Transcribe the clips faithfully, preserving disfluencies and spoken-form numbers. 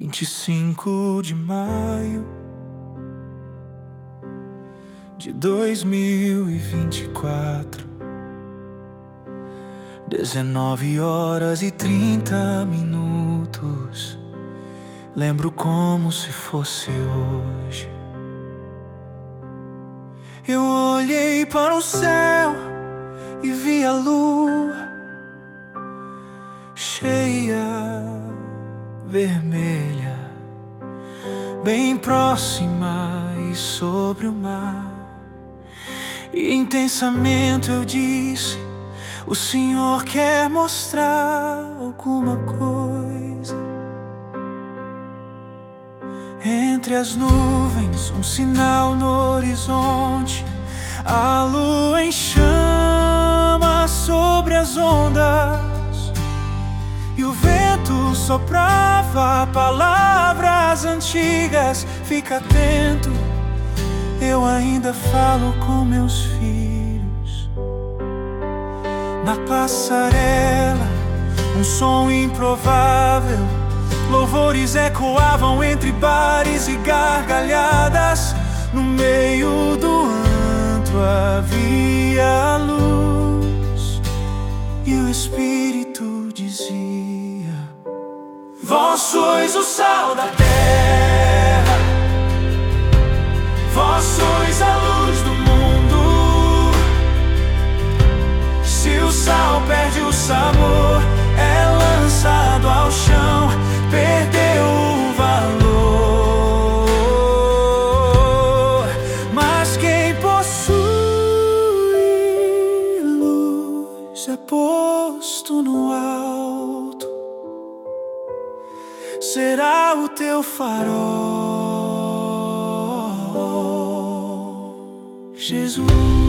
vinte e cinco de maio de dois mil e vinte e quatro, dezenove horas e trinta minutos. Lembro como se fosse hoje. Eu olhei para o céu e vi a lua cheia, vermelha, bem próxima e sobre o mar. E intensamente eu disse: o Senhor quer mostrar alguma coisa. Entre as nuvens, um sinal no horizonte, a lua em chamas sobre as ondas, e o vento soprava palavras antigas. Fica atento, eu ainda falo com meus filhos. Na passarela, um som improvável, louvores ecoavam entre bares e gargalhadas. No meio do antro havia luz, e o Espírito dizia: vós sois o sal da terra, vós sois a luz do mundo. Se o sal perde o sabor, é lançado ao chão, perdeu o valor. Mas quem possui luz é posto no alto, será o teu farol, Jesus.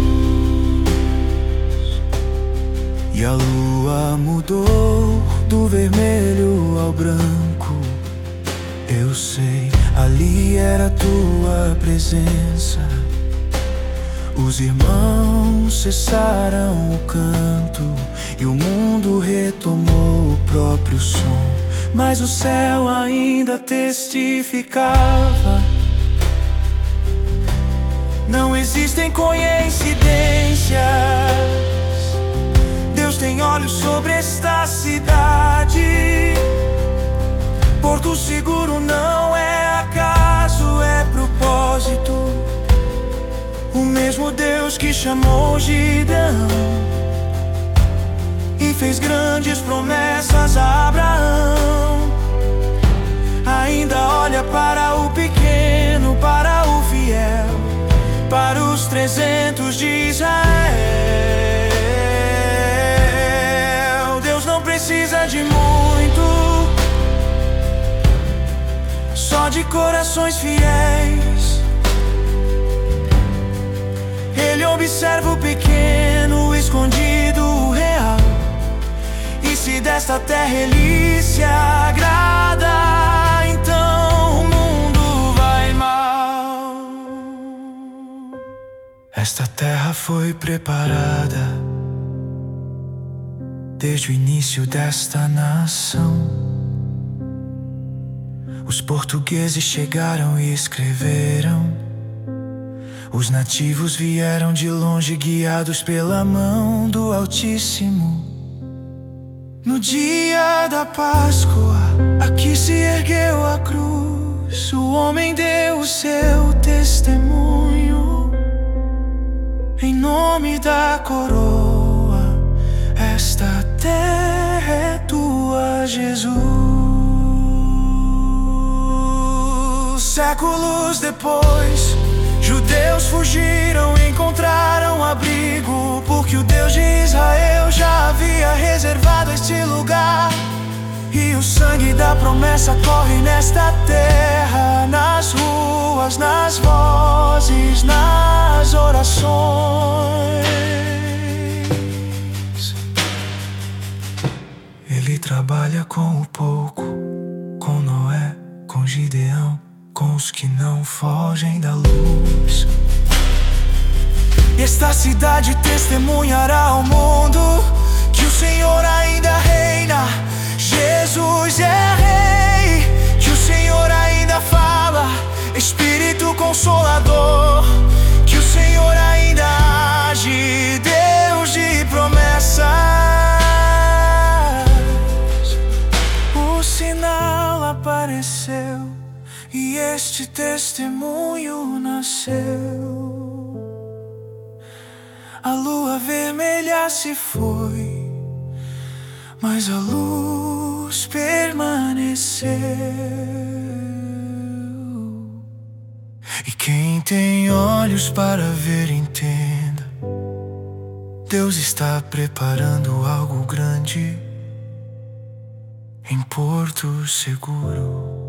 E a lua mudou do vermelho ao branco. Eu sei, ali era tua presença. Os irmãos cessaram o canto e o mundo retomou o próprio som. Mas o céu ainda testificava: não existem coincidências. Deus tem olhos sobre esta cidade. Porto seguro não é acaso, é propósito. O mesmo Deus que chamou Gideão e fez grandes promessas a Abraão, ainda olha para o pequeno, para o fiel, para os trezentos de Israel. Deus não precisa de muito, só de corações fiéis. Ele observa o pequeno, o escondido, o real. E se desta terra ele se agrada, então o mundo vai mal. Esta terra foi preparada desde o início desta nação. Os portugueses chegaram e escreveram. Os nativos vieram de longe, guiados pela mão do Altíssimo. No dia da Páscoa, aqui se ergueu a cruz. O homem deu o seu testemunho. Em nome da coroa, esta terra é tua, Jesus. Séculos depois, judeus fugiram e encontraram abrigo, porque o Deus de Israel já havia reservado este lugar. E o sangue da promessa corre nesta terra, nas ruas, nas vozes, nas orações. Ele trabalha com o pouco, com Noé, com Gideão, com os que não fogem da luz. Esta cidade testemunhará ao mundo que o Senhor ainda reina. Jesus é Rei, que o Senhor este testemunho nasceu. A lua vermelha se foi, mas a luz permaneceu. E quem tem olhos para ver, entenda: Deus está preparando algo grande em Porto Seguro.